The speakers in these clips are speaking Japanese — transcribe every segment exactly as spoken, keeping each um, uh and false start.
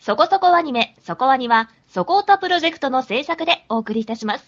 そこそこアニメ、そこアニは、そこおたプロジェクトの制作でお送りいたします。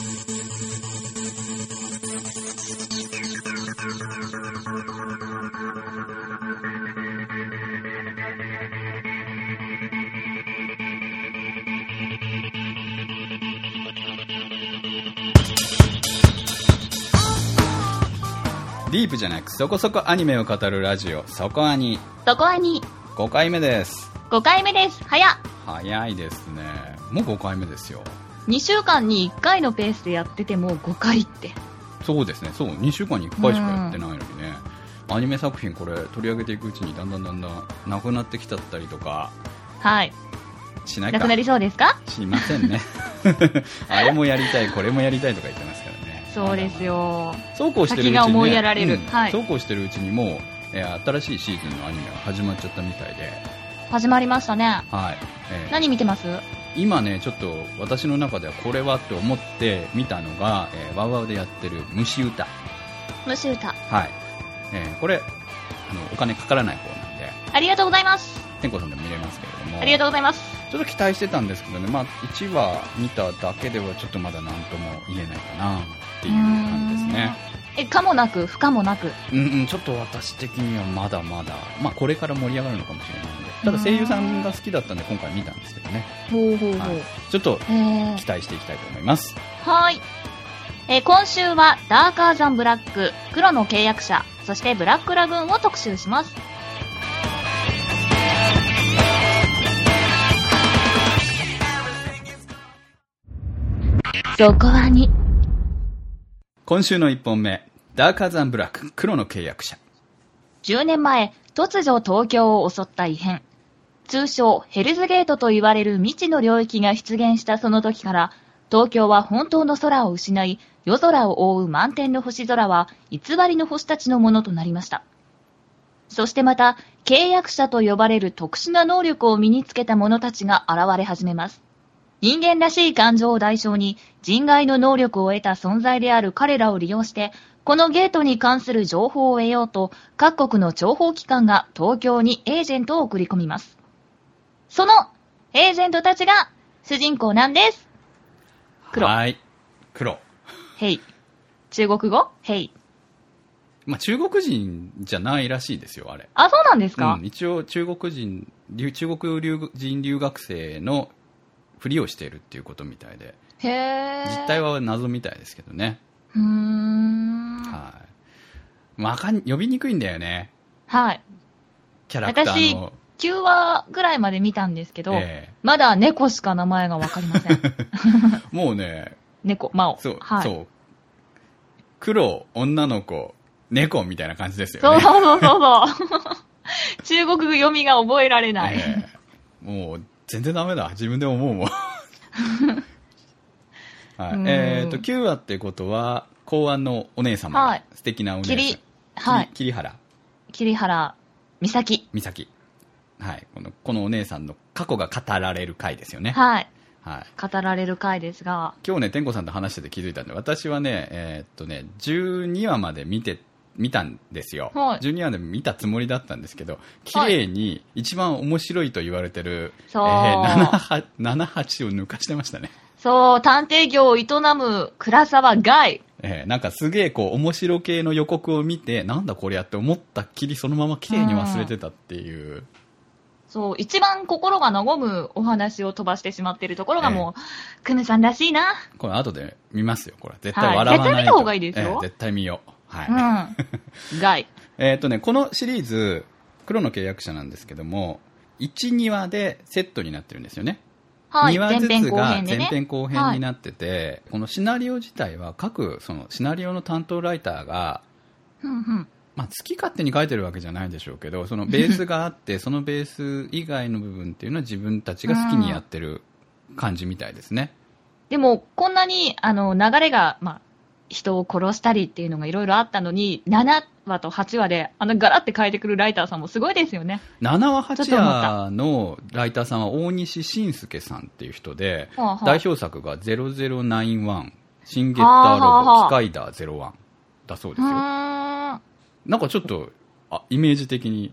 ディープじゃなくそこそこアニメを語るラジオ、そこアニ。 そこアニ。 ごかいめです。 ごかいめです。早っ。 早いですね。もうごかいめですよ。 にしゅうかんにいっかいのペースでやっててもごかいって。 そうですね。そう、にしゅうかんにいっかいしかやってないのにね。アニメ作品これ取り上げていくうちにだんだんだんだんなくなってきちゃったりとか。 はい。 しないか。 なくなりそうですか？ しませんね。あれもやりたい、これもやりたいとか言ってますからね。 そうですよ。 そうこうしてるうちに、ね、 先が思いやられる、 うんはい、 そうこうしてるうちにもう、えー、新しいシーズンのアニメが始まっちゃったみたいで。 始まりましたね。 はい。えー、 何見てます？ 今ね、ちょっと私の中ではこれはって思って見たのが、えー、ワウワウでやってる虫歌。 虫歌。 はい。えー、これあのお金かからない方なんで。 ありがとうございます。 天功さんでも見れますけれども。 ありがとうございます。 ちょっと期待してたんですけどね、まあいちわ見ただけではちょっとまだ何とも言えないかなっていう感じですね。 え、かもなく不可もなく。 うんうん、ちょっと私的にはまだまだ、まあこれから盛り上がるのかもしれないので、ただ声優さんが好きだったんで今回見たんですけどね。 ほうほうほう。 はい、ちょっと期待していきたいと思います。 はい。えー、今週はダーカーザンブラック、黒の契約者、そしてブラックラグーンを特集します。そこはに。 今週のいっぽんめ、ダーカーザンブラック、黒の契約者。 じゅうねんまえ、突如東京を襲った異変。通称ヘルズゲートと言われる未知の領域が出現したその時から、東京は本当の空を失い、夜空を覆う満天の星空は偽りの星たちのものとなりました。そしてまた、契約者と呼ばれる特殊な能力を身につけた者たちが現れ始めます。人間らしい感情を代償に人外の能力を得た存在である彼らを利用して、このゲートに関する情報を得ようと、各国の諜報機関が東京にエージェントを送り込みます。そのエージェントたちが主人公なんです。黒。 はい。黒。 ヘイ。中国語？ヘイ。 まあ、中国人じゃないらしいですよ、あれ。 あ、そうなんですか？ うん、一応中国人、中国人留学生のふりをしているっていうことみたいで。 へー。 実態は謎みたいですけどね。 うーん。 はい。わかん、呼びにくいんだよね。 はい。 キャラクターの。 私、きゅうわぐらいまで見たんですけど、えー、まだ猫しか名前がわかりません。 もうね。 猫、マオ。 そう、 はい、 そう。黒、女の子、猫みたいな感じですよね。 ね。 そうそうそうそう。中国語読みが覚えられない。 えー、もう、全然ダメだ。自分で思うもん。はい、えっ、ー、と、きゅうわってことは、公安のお姉様、はい、素敵なお姉さん。 桐、はい。 桐原。 桐原、美咲。 美咲。はい。この、このお姉さんの過去が語られる回ですよね。 はい。 はい。 語られる回ですが。 今日ね、天子さんと話してて気づいたんで、私はね、えー、っとね、じゅうにわまで見て、見たんですよ。はい、じゅうにわで見たつもりだったんですけど、綺麗に一番面白いと言われてる、はい、えー、なな、はちを抜かしてましたね。 そう、探偵業を営む倉沢外。 えー、なんかすげえこう面白系の予告を見て、なんだこれやって思ったっきりそのまま綺麗に忘れてたっていう。うん、 そう、一番心が和むお話を飛ばしてしまっているところがもう、えー、クムさんらしいな。 これ後で見ますよ、これ。絶対笑わないと。 はい、絶対見た方がいいですよ。 えー、絶対見よう。はい。 うん。外。 えっとね、このシリーズ、黒の契約者なんですけども、いち、にわでセットになってるんですよね。 はい、 にわずつが前編後編になってて、はい、このシナリオ自体は各そのシナリオの担当ライターが、 うんうんまあ、好き勝手に書いてるわけじゃないでしょうけど、そのベースがあってそのベース以外の部分っていうのは自分たちが好きにやってる感じみたいですね。 でもこんなにあの流れが、まあ、人を殺したりっていうのがいろいろあったのにななわとはちわであのガラって変えてくるライターさんもすごいですよね。 ななわはちわのライターさんは大西伸介さんっていう人で、はあはあ、代表作がゼロゼロナインワン、シンゲッターロボ、はあはあ、スカイダーゼロワンだそうですよ。なんかちょっとあイメージ的に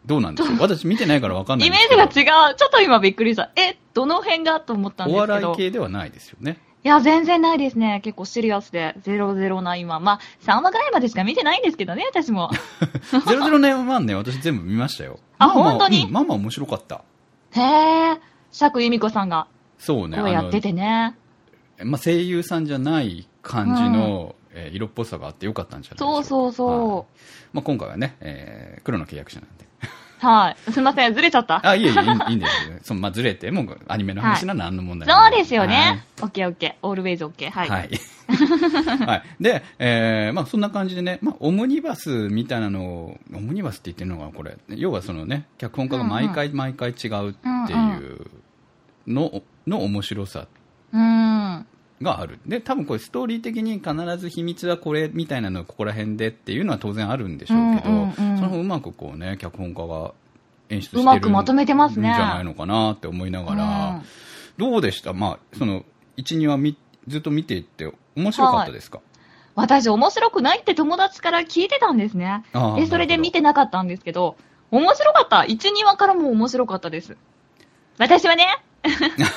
どうなんですか？私見てないから分かんないんですけど。イメージが違う。ちょっと今びっくりした。え、どの辺がと思ったんですけど。 お笑い系ではないですよね。 いや、全然ないですね。結構シリアスで、ゼロゼロな今。まあ、さんわぐらいまでしか見てないんですけどね、私も。 ゼロゼロななね、私全部見ましたよ。 あ、まあまあ、本当に、 うん、まあまあ面白かった。 へー。釈由美子さんが。 そうね。 こうやっててね。 まあ、声優さんじゃない感じの、うん、えー、色っぽさがあってよかったんじゃないですか。 そうそうそう。はい、 まあ、今回はね、えー、黒の契約者なんで。 はい。すみません、ずれちゃった。 あ、いえいえ、いいいいんですよ。そのまあ、ずれても、アニメの話なら何の問題もない、はい。そうですよね。オッケーオッケー。オールウェイズオッケー。はい。 はい。はい。で、えー、まあ、そんな感じでね、まあ、オムニバスみたいなのを、オムニバスって言ってるのがこれ、要はそのね、脚本家が毎回毎回違うっていうの、の面白さがある。で、多分これストーリー的に必ず秘密はこれみたいなのここら辺でっていうのは当然あるんでしょうけど、うんうんうん、そのうまくこうね、脚本家が演出してるんじゃないのかなって思いながら、うん、どうでした？まあ、その、いち、にわみずっと見ていって面白かったですか？はい、 私面白くないって友達から聞いてたんですね。で、それで見てなかったんですけど、面白かった。いち、にわからも面白かったです。私はね、ク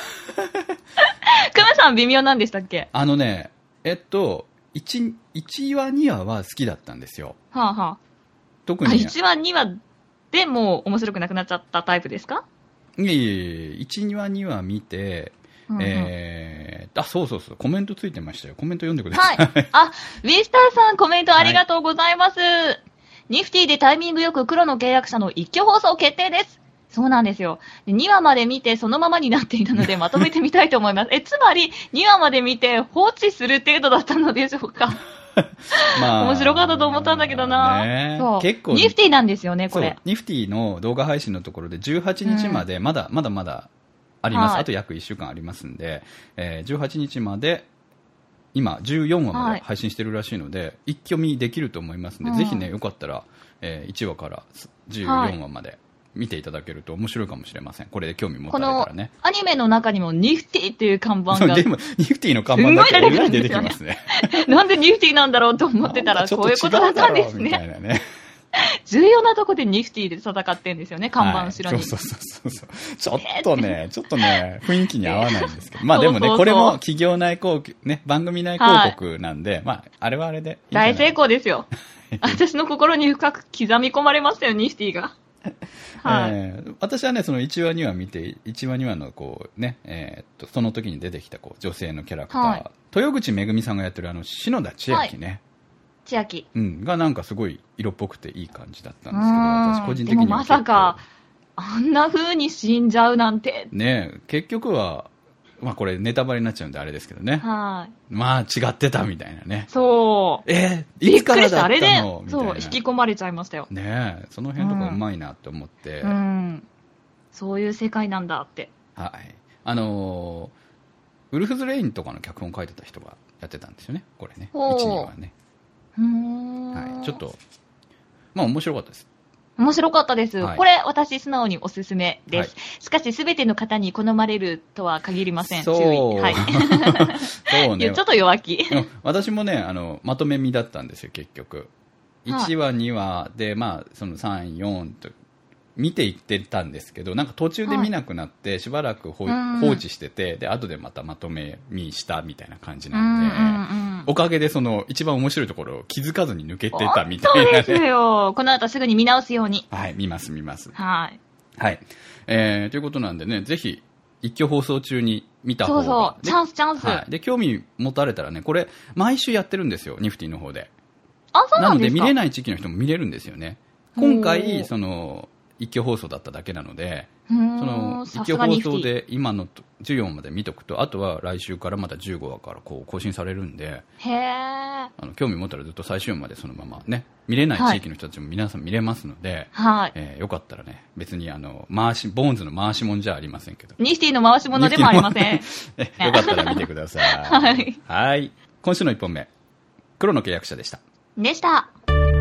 マさん微妙なんでしたっけ？ あのね、えっと、いち、いちわ、にわは好きだったんですよ。 はあはあ。 特に。 いちわ、にわでもう面白くなくなっちゃったタイプですか？ いえいえ、いち、にわ、にわ見て、うんうん、えー、あ、そうそうそう、コメントついてましたよ。コメント読んでください。はい。 あ、ウィスターさんコメントありがとうございます。はい、ニフティでタイミングよく黒の契約者の一挙放送決定です。そうなんですよ。にわまで見てそのままになっていたのでまとめてみたいと思います。え、つまりにわまで見て放置する程度だったのでしょうか？まあ、面白かったと思ったんだけどな、ね、そう結構ニフティなんですよね、これ。 ニフティの動画配信のところでじゅうはちにちまで、まだ、うん、まだまだあります、はい、あと約いっしゅうかんありますんで、えー、じゅうはちにちまで今じゅうよんわまで配信してるらしいので、はい、一挙見できると思いますので、うん、ぜひねよかったら、えー、いちわからじゅうよんわまで、はい、見ていただけると面白いかもしれません。これで興味持たれたらね。 このアニメの中にもニフティっていう看板が。でもニフティの看板だけえらい出てきますね。 なんでニフティなんだろうと思ってたら、こういうことだったんですね。みたいなね。重要なとこでニフティで戦ってるんですよね、看板後ろに。 はい、そうそうそうそう。ちょっとね、ちょっとね、雰囲気に合わないんですけど。まあでもね、そうそうそう、これも企業内広告、ね、番組内広告なんで、はい、まあ、あれはあれでいいんじゃない。 大成功ですよ。私の心に深く刻み込まれましたよ、ニフティが。 はい、えー、私はね、そのいちわにわ見て、いちわにわのこうね、えー、っと、その時に出てきたこう女性のキャラクター、はい、豊口めぐみさんがやってるあの、篠田千秋ね。はい、 千秋。 うん、がなんかすごい色っぽくていい感じだったんですけど、私個人的には。 でもまさか、あんな風に死んじゃうなんて。 ねえ、結局は、まあこれネタバレになっちゃうんであれですけどね。 はい。 まあ違ってたみたいなね。 そう。 えー、いつからだったの？ あれで、 みたいな。 そう、引き込まれちゃいましたよ。 ねえ、その辺とかうまいなと思って、 うん。うん。そういう世界なんだって。 はい。あのー、ウルフズレインとかの脚本書いてた人がやってたんですよね、これね。いち、にわね。 うーん。 はい。ちょっと、まあ面白かったです。 面白かったです。はい、これ、私、素直におすすめです。はい、しかし、すべての方に好まれるとは限りません。 そう。 注意。はい。そうね。ちょっと弱気。 私もね、あの、まとめ見だったんですよ、結局。いちわ、にわで、まあ、そのさん、よんと、見ていってたんですけど、なんか途中で見なくなって、はい、しばらく放置してて、で、後でまたまとめ見したみたいな感じなんで、うんうんうん、おかげでその一番面白いところを気づかずに抜けてたみたいな、ね。 そうですよ。この後すぐに見直すように。 はい、見ます見ます。 はい。 はい。えー、ということなんでね、ぜひ、一挙放送中に見た方が。 そうそう、チャンスチャンス。 はい。で、興味持たれたらね、これ、毎週やってるんですよ、ニフティの方で。 あ、そうなんですか？ なので見れない地域の人も見れるんですよね。今回、その、一挙放送だっただけなので、その一挙放送で今のじゅうよんわまで見とくと、あとは来週からまたじゅうごわからこう更新されるんで、 へー、あの興味持ったらずっと最終話までそのままね、見れない地域の人たちも皆さん見れますので、 はい、 えー、よかったらね、別にあの回しボーンズの回しもんじゃありませんけど、 ニフティの回しものでもありません。よかったら見てください。 はい、 はい、今週のいっぽんめ、黒の契約者でした。 でした。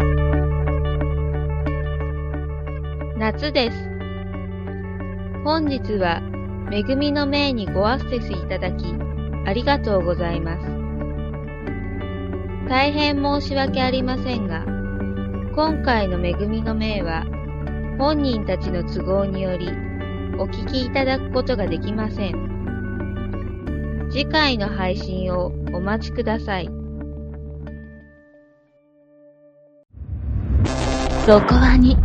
夏です。本日は、めぐみの命にごアクセスいただき、ありがとうございます。大変申し訳ありませんが、今回のめぐみの命は、 本人たちの都合によりお聞きいただくことができません。次回の配信をお待ちください。 そこはに。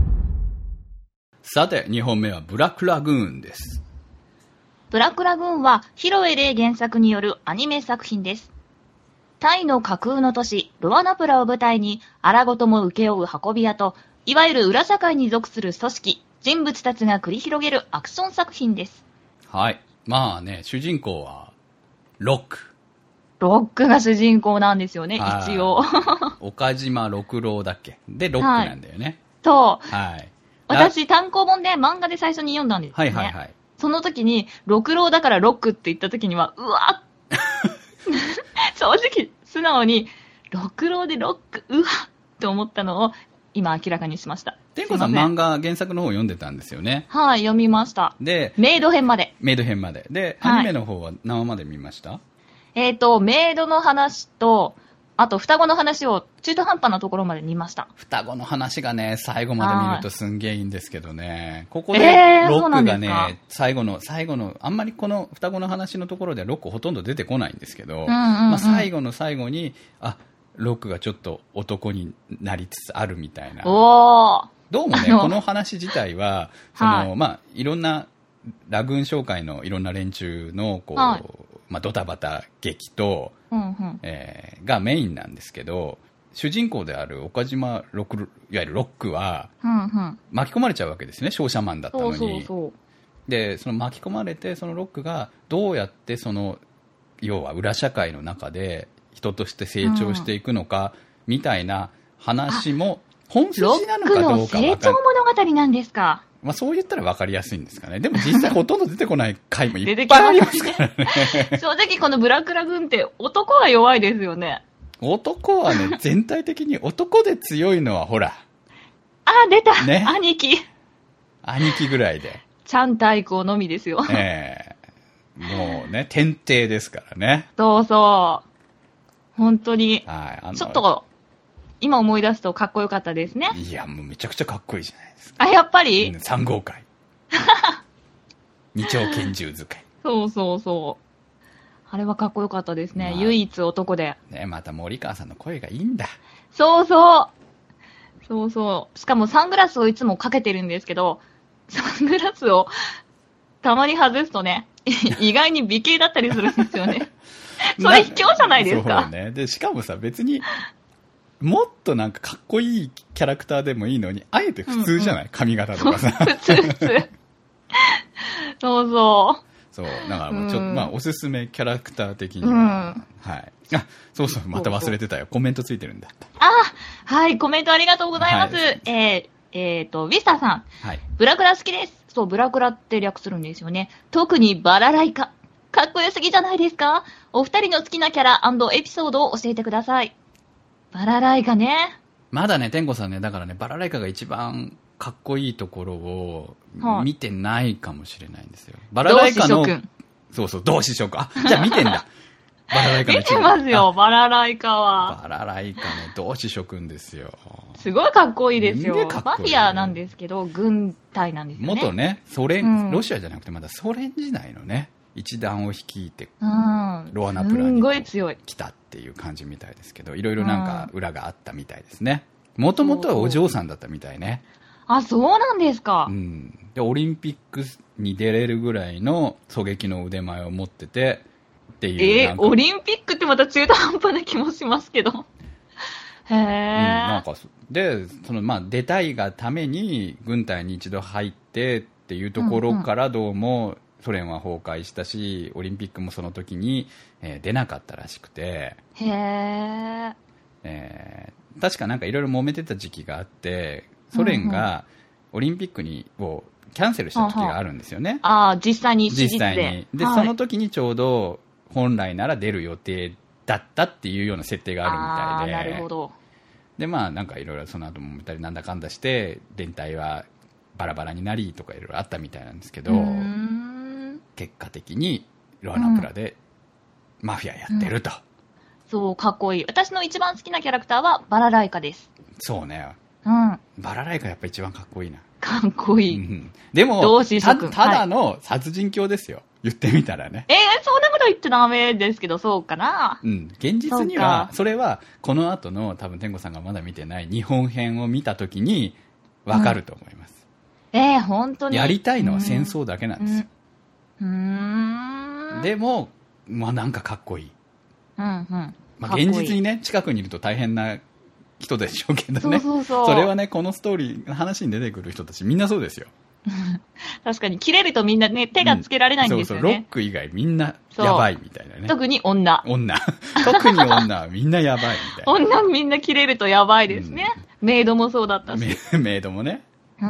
さて、にほんめはブラックラグーンです。 ブラックラグーンは広江玲原作によるアニメ作品です。タイの架空の都市ロアナプラを舞台に荒事も請け負う運び屋と、いわゆる裏社会に属する組織、人物たちが繰り広げるアクション作品です。 はい。まあね、主人公はロック。 ロックが主人公なんですよね、一応。 岡島六郎だっけで、ロックなんだよね。 はい、そう。 はい。 私、単行本で漫画で最初に読んだんですよね。はいはいはい。その時に、六郎だからロックって言った時には、うわっ正直、素直に、六郎でロック、うわっって思ったのを、今明らかにしました。 天子さん漫画原作の方を読んでたんですよね。 はい、読みました。で、メイド編まで。 メイド編まで。で、アニメの方は何話まで見ました？ えっと、メイドの話と、あと双子の話を中途半端なところまで見ました。 双子の話がね、最後まで見るとすんげえいいんですけどね。ここでロックがね、えー、最後の、最後の、あんまりこの双子の話のところではロックほとんど出てこないんですけど、うんうんうん、まあ、最後の最後に、あ、ロックがちょっと男になりつつあるみたいな。 おー。 どうもね、この話自体は、その、はい、まあ、いろんな、ラグーン商会のいろんな連中の、こう、はい、まあ、ドタバタ劇と、うんうんえー、がメインなんですけど、主人公である岡島ロック、いわゆるロックは、うんうん、巻き込まれちゃうわけですね、商社マンだったのに。そうそうそう。で、その巻き込まれて、そのロックがどうやってその、要は裏社会の中で、人として成長していくのか、みたいな話も、本筋なのかどうか分かんない。ロックの成長物語なんですか。 まあそう言ったら分かりやすいんですかね。でも実際ほとんど出てこない回もいっぱいありますからね。 正直このブラックラグーンって男が弱いですよね。 男はね、全体的に男で強いのはほら。 あ、出た、ね、兄貴。 兄貴ぐらいで。 ちゃん対抗のみですよ。 ええー、もうね、天帝ですからね。 そうそう。本当に、はい、あのちょっと、今思い出すとかっこよかったですね。 いや、もうめちゃくちゃかっこいいじゃないですか。 あ、やっぱり、 うん、さん号会。二丁拳銃使い。 そうそうそう。あれはかっこよかったですね。まあ、唯一男で。 ね、また森川さんの声がいいんだ。 そうそう。そうそう。しかもサングラスをいつもかけてるんですけど、サングラスをたまに外すとね、意外に美形だったりするんですよね。それ卑怯じゃないですか。 そうね。で、しかもさ、別に、もっとなんかかっこいいキャラクターでもいいのに、あえて普通じゃない、うんうん、髪型とかさ。 普通普通。そうそう。 そう。だからもうちょっと、うん、まあ、おすすめキャラクター的には、うん、はい。あ、そうそう、また忘れてたよ。そうそうコメントついてるんだ。 あ、はい、コメントありがとうございます。はい、えー、えーと、ウィスターさん。はい。ブラクラ好きです。そう、ブラクラって略するんですよね。特にバラライカ。かっこよすぎじゃないですか？お二人の好きなキャラ&エピソードを教えてください。バラライカね。まだね、天子さんね、だからね、バラライカが一番かっこいいところを見てないかもしれないんですよ。バラライカの、そうそう、同志諸君。あ、じゃあ見てんだ。バラライカの見てますよ、バラライカは。 バラライカの同志諸君ですよ。 すごいかっこいいですよ。マフィアなんですけど、軍隊なんですよね。 元ね、ソ連、うん、ロシアじゃなくてまだソ連時代のね、一団を率いて、うん、ロアナプラに来たっていう感じみたいですけど、いろいろなんか裏があったみたいですね。もともとはお嬢さんだったみたいね。 あ、そうなんですか。 うん。で、オリンピックに出れるぐらいの狙撃の腕前を持ってて、っていう。 えー、オリンピックってまた中途半端な気もしますけど。へー。うん、 なんか、で、その、まあ、出たいがために軍隊に一度入ってっていうところからどうも、うんうんソ連は崩壊したし、オリンピックもその時に、えー、出なかったらしくて。 へー。 えー、確かなんかいろいろ揉めてた時期があって、ソ連がオリンピックにをキャンセルした時があるんですよね。 うんうん、ああ、実際に実際に。で、はい、その時にちょうど本来なら出る予定だったっていうような設定があるみたいで。 ああ、なるほど。 で、まあなんかいろいろその後揉めたりなんだかんだして、連隊はバラバラになりとかいろいろあったみたいなんですけど、うーん結果的にロアナプラでマフィアやってると、うんうん、 そうかっこいい。私の一番好きなキャラクターはバラライカです。 そうね、 うん、 バラライカやっぱ一番かっこいいな。 かっこいい。うん、 でもた、ただの殺人狂ですよ。はい、言ってみたらね。 えー、そんなこと言ってダメですけど、そうかな。 うん。現実には、それは、この後の、多分天狗さんがまだ見てない日本編を見たときに、わかると思います。 うん、えー、本当に。 やりたいのは戦争だけなんですよ。 うーん。 でも、まあなんかかっこいい。 うんうん。 まあ現実にね、近くにいると大変な人でしょうけどね。 そうそうそう。 それはね、このストーリー、話に出てくる人たちみんなそうですよ。 確かに、切れるとみんなね、手がつけられないんですよね。 うん、そうそう、ロック以外みんなやばいみたいなね。 特に女。 女。特に女はみんなやばいみたいな。 女みんな切れるとやばいですね。うん、メイドもそうだったし。 メ, メイドもね。うん。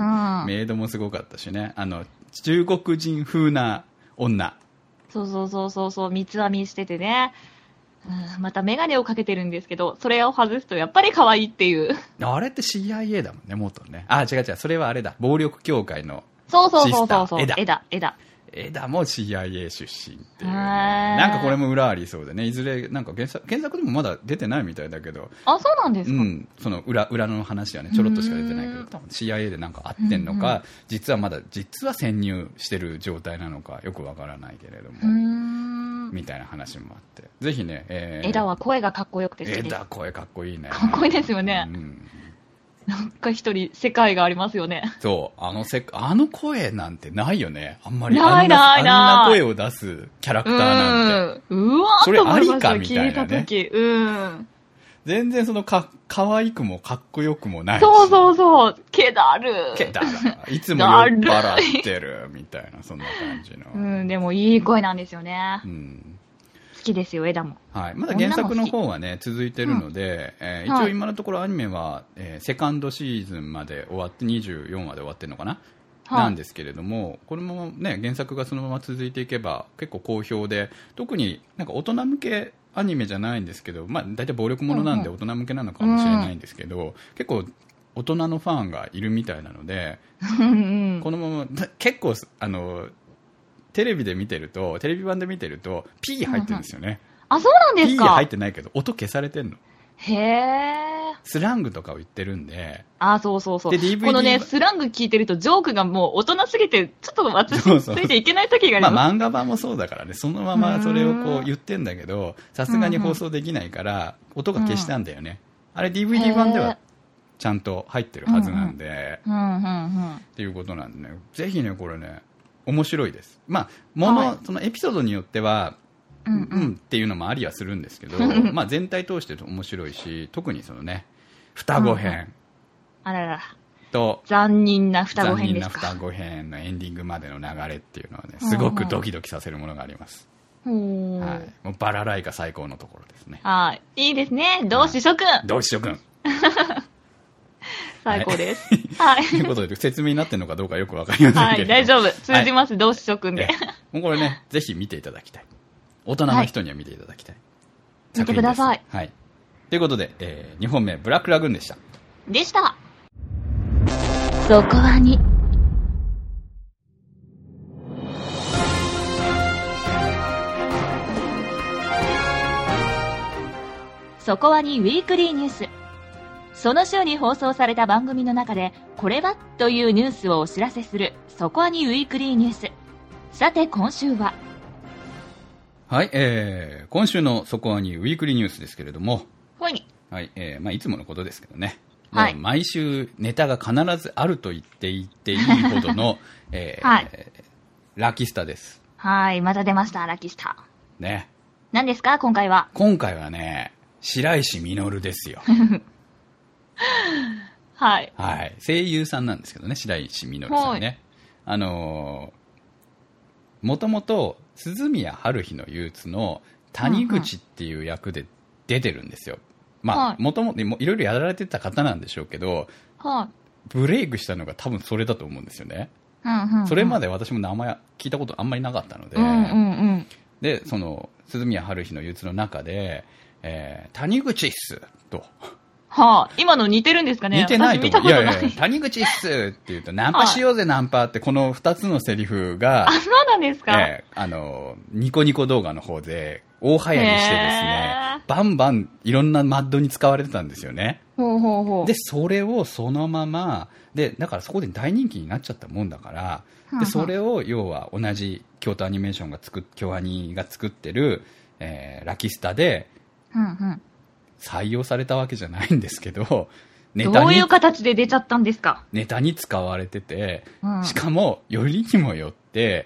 メイドもすごかったしね。あの、中国人風な女。 そうそうそうそうそう、三つ編みしててね。うん、またメガネをかけてるんですけど、それを外すとやっぱり可愛いっていう。 あれって シーアイエー だもんね、元ね。あ、違う違う、それはあれだ。暴力協会のそうそうそうそうそう。 枝。 枝、枝。 枝も シーアイエー 出身っていう、ね。なんかこれも裏ありそうでね。いずれ、なんか原作、原作でもまだ出てないみたいだけど。 あ、そうなんですか。 うん。その裏、裏の話はね、ちょろっとしか出てないけど、多分 シーアイエー でなんか合ってんのか、うんうん、実はまだ、実は潜入してる状態なのか、よくわからないけれども。うーんみたいな話もあって。ぜひね、 えー、枝は声がかっこよくて好きです。 枝声かっこいいね。 かっこいいですよね。うんなんか一人世界がありますよね。 そう。あのせ、あの声なんてないよね。あんまり。 ないないない。 あんな、あんな声を出すキャラクターなんて。 うん。うわーそれありかみたいな、ね。 聞いたとき。うん。 全然そのか、可愛くもかっこよくもないし。 そうそうそう。気だる。 気だる。いつも酔っ払ってる。みたいな、そんな感じの。 うん、でもいい声なんですよね。 うん。 好きですよ、枝も。 はい。まだ原作の方はね、続いてるので、うんえー、一応今のところアニメは、えー、セカンドシーズンまで終わってにじゅうよんわで終わってるのかな、はい、なんですけれども、これもね、原作がそのまま続いていけば結構好評で、特になんか大人向けアニメじゃないんですけど、まあ大体暴力ものなんで大人向けなのかもしれないんですけど、うんうん、結構大人のファンがいるみたいなので、うん、このまま、結構、あの、テレビで見てると、テレビ版で見てると、P 入ってるんですよね。うんうんあ、そうなんですか。 P 入ってないけど、音消されてんの。 へー。 スラングとかを言ってるんで。 あ、そうそうそう。で、ディーブイディー このね、スラング聞いてると、ジョークがもう大人すぎて、ちょっと私、ついていけない時があります。 まあ、漫画版もそうだからね、そのままそれをこう言ってんだけど、さすがに放送できないから、音が消したんだよね。うん、あれ ディーブイディー 版では、ちゃんと入ってるはずなんで、っていうことなんでね、ぜひね、これね、面白いです。まあ、もの、はい、そのエピソードによっては、うんうんうん、っていうのもありはするんですけど、まあ全体通して面白いし、特にそのね、双子編、うんうん、 あららと残忍な双子編ですか。 残忍な双子編のエンディングまでの流れっていうのはね、すごくドキドキさせるものがあります。うんはい、もうバラライが最高のところですね。 はい、いいですね。同志諸君。 同志諸君。 最高です。 はい。ということで、説明になってるのかどうかよくわかりませんけど。はい、 大丈夫。通じます、はい、同志諸君で。 もうこれね、ぜひ見ていただきたい。大人の人には見ていただきたい。 はい、見てください。 はい。ということで、えー、にほんめ、ブラックラグーンでした。 でした。そこはに。そこはにウィークリーニュース。その週に放送された番組の中で、これはというニュースをお知らせする、そこはにウィークリーニュース。さて、今週は、 はい、えー、今週のそこはにウィークリーニュースですけれども、 はい。 はい、えー、まあいつものことですけどね。はい。毎週ネタが必ずあると言っていっていいほどの、えー、はい。ラキスタです。 はい、また出ました、ラキスタ。 ね。 何ですか、今回は。 今回はね、白石稔ですよ。 はい。 はい。声優さんなんですけどね、白石稔さんね。はい、あのー、もともと、鈴宮春日の憂鬱の谷口っていう役で出てるんですよ。まあ、もともといろいろやられてた方なんでしょうけど、はい、ブレイクしたのが多分それだと思うんですよね。うんうんうん、それまで私も名前聞いたことあんまりなかったので、うんうんうん、で、その、鈴宮春日の憂鬱の中で、えー、谷口っすとはあ、今の似てるんですかね。 似てないと思う。いやいや、谷口っすって言うと、ナンパしようぜナンパって、この二つのセリフが、 あ、そうなんですか。 えー、あの、ニコニコ動画の方で、大流行りしてですね、バンバンいろんなマッドに使われてたんですよね。 ほうほうほう。 で、それをそのまま、で、だからそこで大人気になっちゃったもんだから、で、それを要は同じ京都アニメーションが作っ、京アニが作ってる、えー、ラキスタで、 うんうん、 採用されたわけじゃないんですけど、ネタにどういう形で出ちゃったんですか。 ネタに使われてて、 うん、しかもよりにもよって、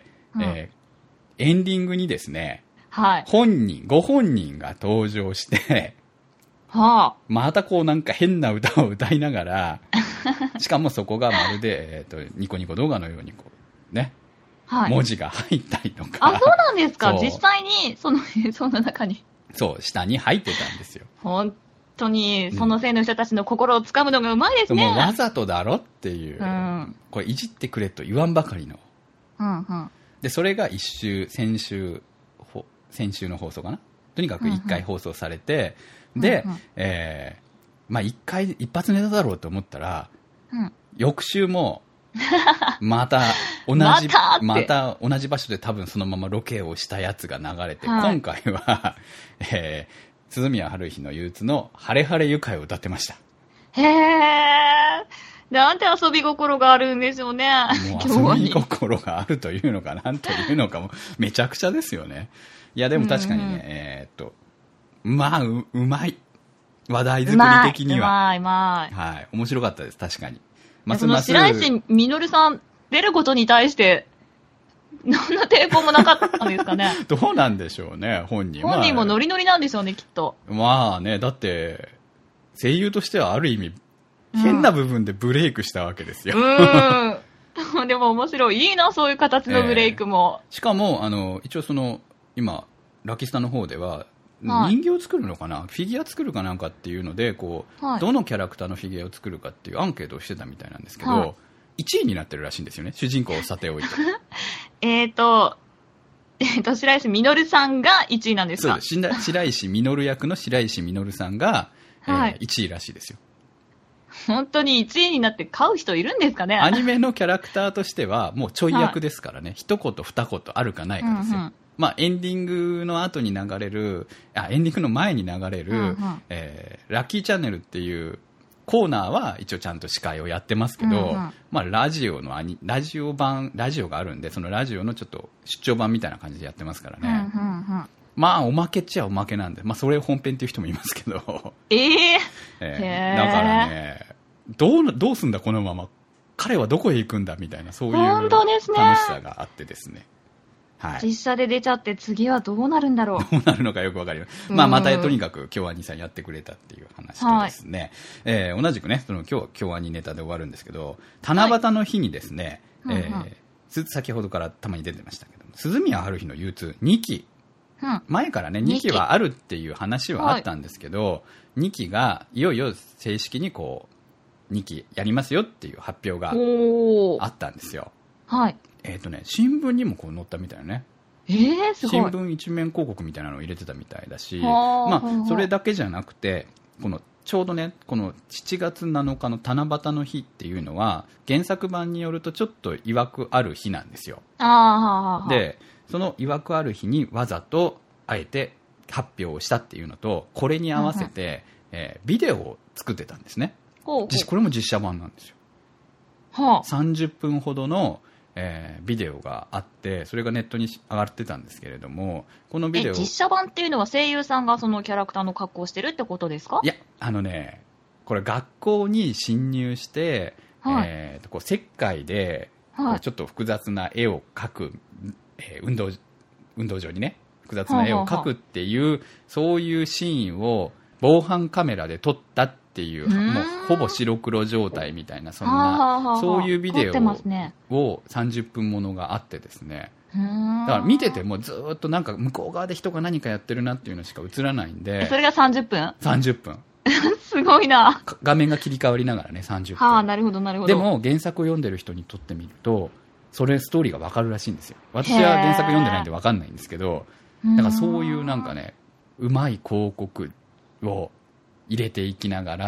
うんえー、エンディングにですね、 はい、 本人ご本人が登場して、 はあ、 またこうなんか変な歌を歌いながらしかもそこがまるで、えー、とニコニコ動画のようにこうね、はい、文字が入ったりとか。 あ、そうなんですか。実際にそのその中にそう下に入ってたんですよ。 本当にそのせいの人たちの心をつかむのがうまいですね。 もうわざとだろっていう、 うん、 これいじってくれと言わんばかりの、 うんうん、でそれが一週先週先週の放送かな、とにかくいっかい放送されて、うんうん、で、うんうん、えー、まあいっかい一発ネタだろうと思ったら、うん、翌週もまた同じま た, また同じ場所で多分そのままロケをしたやつが流れて、はい、今回は、えー、鈴宮春日の憂鬱の晴れ晴れ愉快を歌ってました。 へー、なんて遊び心があるんでしょうね。 もう遊び心があるというのかなんというのかもめちゃくちゃですよね。いやでも確かにね、うんうん、えー、っとまあ う, うまい話題作り的にはうまいうまい、 はい、面白かったです。確かに。 その白石稔さん出ることに対して何の抵抗もなかったんですかね。 どうなんでしょうね、本人は。 本人もノリノリなんでしょうね、きっと。 まあね、だって声優としてはある意味、うん、変な部分でブレイクしたわけですよ。 うんでも面白い。いいな、そういう形のブレイクも。 えー、しかもあの一応その今ラキスタの方では人形を作るのかな、はい、フィギュア作るかなんかっていうのでこう、はい、どのキャラクターのフィギュアを作るかっていうアンケートをしてたみたいなんですけど、はい、いちいになってるらしいんですよね、主人公をさておいて。 えっとえーと白石稔さんがいちいなんですか。 そうです。白石稔役の白石稔さんが、はい、えー、いちいらしいですよ。 本当にいちいになって買う人いるんですかね。 アニメのキャラクターとしてはもうちょい役ですからね、はい、一言二言あるかないかですよ、うんうん。まあ、エンディングの後に流れるあエンディングの前に流れる、うんうん、えー、ラッキーチャンネルっていうコーナーは一応ちゃんと司会をやってますけど、うんうん、まあ、ラジオのアニラジオ版ラジオがあるんでそのラジオのちょっと出張版みたいな感じでやってますからね、うんうんうん、まあおまけっちゃおまけなんで、まあ、それ本編っていう人もいますけど、 えーえー、だからねどうどうすんだこのまま彼はどこへ行くんだみたいなそういう楽しさがあってですね、 はい、実写で出ちゃって次はどうなるんだろう。 どうなるのかよくわかります。まあ、またとにかく京アニさんやってくれたっていう話とですね、はい、えー、同じくねその今日京アニネタで終わるんですけど七夕の日にですね、はい、えーうんうん、先ほどからたまに出てましたけど鈴宮春日の憂鬱にき、うん、前からねにきはあるっていう話はあったんですけど、はい、にきがいよいよ正式にこうにきやりますよっていう発表があったんですよ。 はい。 えーとね、新聞にもこう載ったみたいなね、 えー、すごい。 新聞一面広告みたいなのを入れてたみたいだし、まあ、それだけじゃなくてこのちょうどねこのしちがつなのかの七夕の日っていうのは原作版によるとちょっと曰くある日なんですよ。 あでその曰くある日にわざとあえて発表をしたっていうのとこれに合わせて、えー、ビデオを作ってたんですね。 ほうほう。 これも実写版なんですよ。 はあ、 さんじゅっぷんほどのえー、ビデオがあってそれがネットに上がってたんですけれどもこのビデオ実写版っていうのは声優さんがそのキャラクターの格好をしてるってことですか。 いやあのねこれ学校に侵入して、はい、えー、こう石灰で、はい、ちょっと複雑な絵を描く、えー、運動運動場にね複雑な絵を描くっていう、はあはあ、そういうシーンを防犯カメラで撮ったっていうもうほぼ白黒状態みたいなそんな、はあはあ、そういうビデオをさんじゅっぷんものがあってですね、だから見ててもずっとなんか向こう側で人が何かやってるなっていうのしか映らないんで。 それがさんじゅっぷんさんじゅっぷんすごいな。 画面が切り替わりながらねさんじゅっぷん、 はあ、なるほどなるほど。 でも原作を読んでる人にとってみるとそれストーリーが分かるらしいんですよ。私は原作読んでないんで分かんないんですけどだからそういうなんかねうまい広告を入れていきながら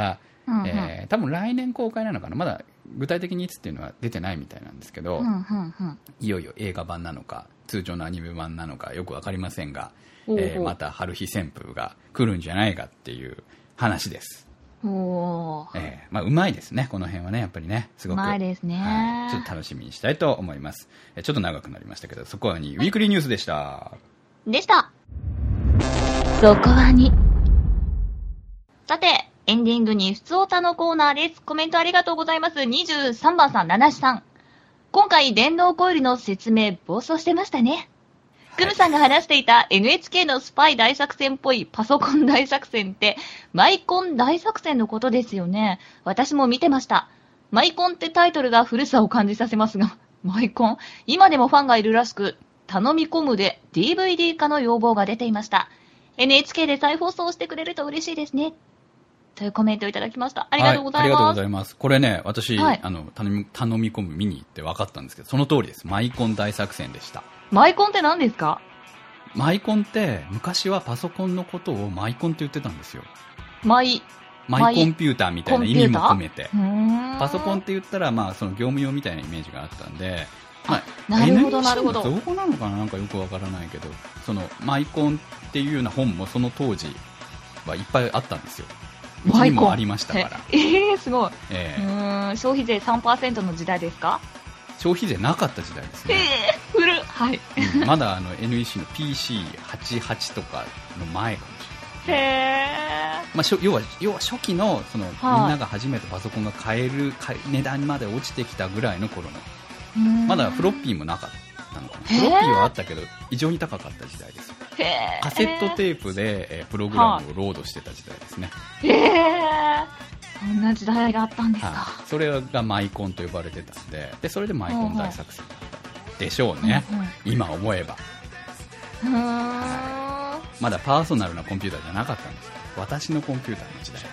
うんうん、えー、多分来年公開なのかな。まだ具体的にいつっていうのは出てないみたいなんですけど、うんうんうん、いよいよ映画版なのか通常のアニメ版なのかよく分かりませんが、えー、また春日旋風が来るんじゃないかっていう話です。おー、えーまあ、うまいですねこの辺はね。やっぱりねすごくうまいですね、 はい、ちょっと楽しみにしたいと思います。ちょっと長くなりましたけど、そこはにウィークリーニュースでしたでしたそこはに。さてエンディングにふつおたのコーナーです。コメントありがとうございます。にじゅうさんばんさん、ななしさん。今回電脳コイルの説明暴走してましたね。クムさんが話していた エヌエイチケー のスパイ大作戦っぽいパソコン大作戦ってマイコン大作戦のことですよね。私も見てました。マイコンってタイトルが古さを感じさせますが、マイコン今でもファンがいるらしく、頼み込むで ディーブイディー 化の要望が出ていました。エヌエイチケー で再放送してくれると嬉しいですね。というコメントをいただきました。ありがとうございます。はい、ありがとうございます。 これね、私、はい、あの頼み、頼み込む見に行って分かったんですけど、その通りです。マイコン大作戦でした。 マイコンって何ですか？ マイコンって昔はパソコンのことをマイコンって言ってたんですよ。 マイマイコンピューターみたいな意味も込めて、パソコンって言ったら、まあ、その業務用みたいなイメージがあったんで、まあ、 なるほどなるほど。 どこなのかな、なんかよくわからないけど、そのマイコンっていうような本もその当時はいっぱいあったんですよ。うちにもありましたから。 ええー、すごい。えー、うーん、消費税 さんパーセント の時代ですか？ 消費税なかった時代ですね。 えー、古い。はい。 うん、まだあの エヌイーシー の ピーシーはちじゅうはち とかの前かもしれない。 へー。 まあ、要は要は初期のその、はい、みんなが初めてパソコンが買える値段まで落ちてきたぐらいの頃の、まだフロッピーもなかったのかな。フロッピーはあったけど異常に高かった時代ですよ。 へー。 カセットテープで、えー、プログラムをロードしてた時代ですね。 へー。そんな時代があったんですか。はい、それがマイコンと呼ばれてたんで、でそれでマイコン大作戦だったでしょうね、うんうん、今思えば。 うーん、 はい、まだパーソナルなコンピューターじゃなかったんですよ。私のコンピューターの時代。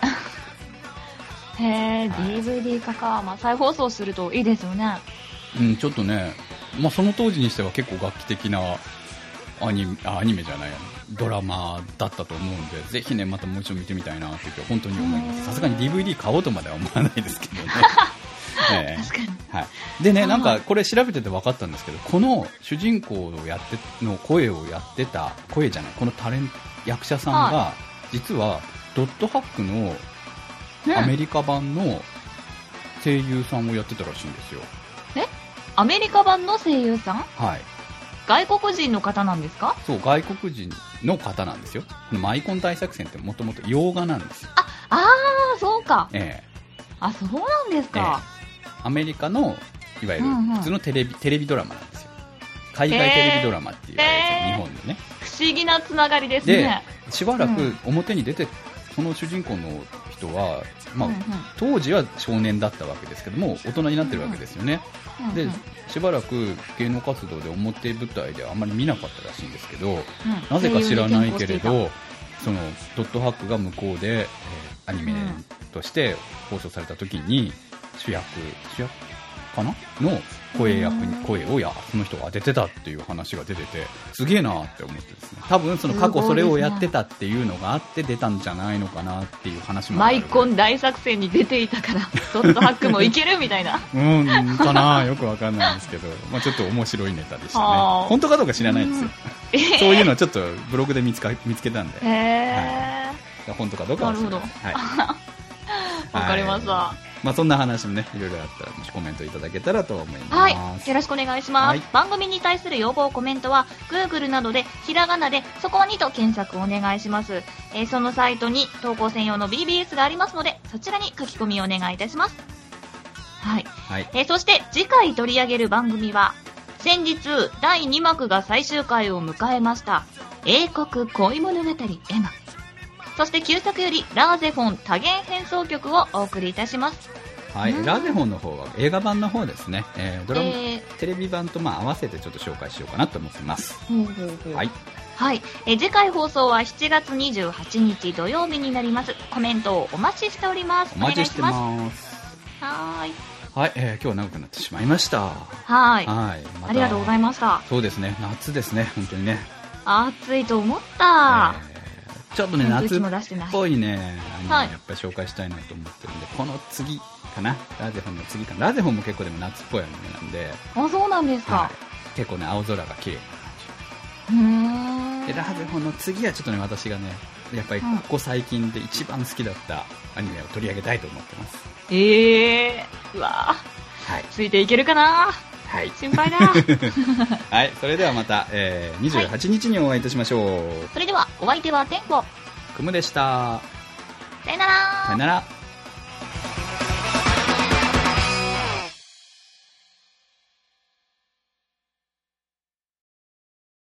へー、はい、ディーブイディー 化か、まあ、再放送するといいですよね。 うん、ちょっとね、まあ、その当時にしては結構楽器的なアニメ、アニメじゃないドラマだったと思うんで、ぜひねまたもう一度見てみたいなって本当に思います。さすがに ディーブイディー 買おうとまでは思わないですけどね。 えー、確かに、 はい、でね、なんかこれ調べてて分かったんですけど、この主人公をやっての声をやってた声じゃないこのタレント役者さんが、はい、実はドットハックのアメリカ版の声優さんをやってたらしいんですよ。 え、アメリカ版の声優さん？ はい。 外国人の方なんですか？ そう、外国人の方なんですよ。このマイコン大作戦ってもともと洋画なんですよ。 あ、あー、そうか。 ええ。 あ、そうなんですか。 ええ、アメリカのいわゆる普通のテレビ、うんうん、テレビドラマなんですよ。海外テレビドラマって言われる、えー、日本のね。 不思議なつながりですね。 で、しばらく表に出て、うん、その主人公の人は、まあ、うんうん、当時は少年だったわけですけども大人になってるわけですよね、うんうん、でしばらく芸能活動で表舞台であんまり見なかったらしいんですけど、うん、なぜか知らないけれどそのドットハックが向こうで、えー、アニメとして放送された時に主役主役かなの声役に声をやその人が当ててたっていう話が出ててすげえなって思ってですね、多分その過去それをやってたっていうのがあって出たんじゃないのかなっていう話もある。 マイコン大作戦に出ていたからドットハックもいけるみたいなうんかな、よくわかんないんですけど、まあ、ちょっと面白いネタでしたね。本当かどうか知らないですよ、うんえー、そういうのちょっとブログで見つか見つけたんで、 へー、 はい、本当かどうかは知らない。 なるほど、はい、わかりました、はい、 まあ、そんな話もねいろいろあったらもしコメントいただけたらと思います。 はい、よろしくお願いします、はい、番組に対する要望コメントは Google などでひらがなでそこはにと検索お願いします、えー、そのサイトに投稿専用の ビービーエス がありますのでそちらに書き込みをお願いいたします。はい、はい、えー、そして次回取り上げる番組は先日だいにまくが最終回を迎えました英国恋物語エマ、そして旧作よりラーゼフォン多元変奏曲をお送りいたします。 はい、ラーゼフォンの方は映画版の方ですね、えー、ドラマ、えー、テレビ版とまあ合わせてちょっと紹介しようかなと思ってます。 ほうほうほう、 はい、 はい、えー、次回放送はしちがつにじゅうはちにち土曜日になります。コメントをお待ちしております。 お待ちしてます。 はーい、 はい、えー、今日は長くなってしまいました。 はい、 はい、 ま、ありがとうございました。 そうですね、夏ですね、本当にね暑いと思った、 えーちょっとね夏っぽいねアニメ、 はい、 やっぱり紹介したいなと思ってるんで、この次かな、ラゼフォンの次かな。ラゼフォンも結構でも夏っぽいアニメなんで。 あ、そうなんですか。はい、 結構ね青空が綺麗な感じ。うーん。 でラゼフォンの次はちょっとね私がねやっぱりここ最近で一番好きだったアニメを取り上げたいと思ってます。 えー、うわー、はい、ついていけるかな。はい、心配だ。 はい、それではまた、えー、にじゅうはちにちにお会いいたしましょう。はい、 それではお相手は天子くむでした。 さよなら。 さよなら。